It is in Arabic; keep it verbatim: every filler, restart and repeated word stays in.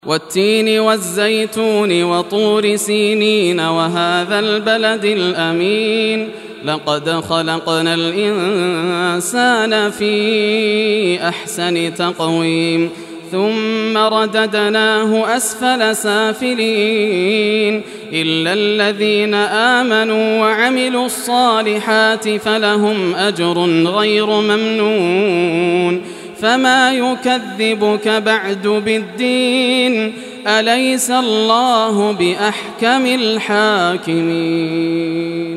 والتين والزيتون وطور سينين وهذا البلد الأمين لقد خلقنا الإنسان في أحسن تقويم ثم رددناه أسفل سافلين إلا الذين آمنوا وعملوا الصالحات فلهم أجر غير ممنون فما يكذبك بعد بالدين أليس الله بأحكم الحاكمين.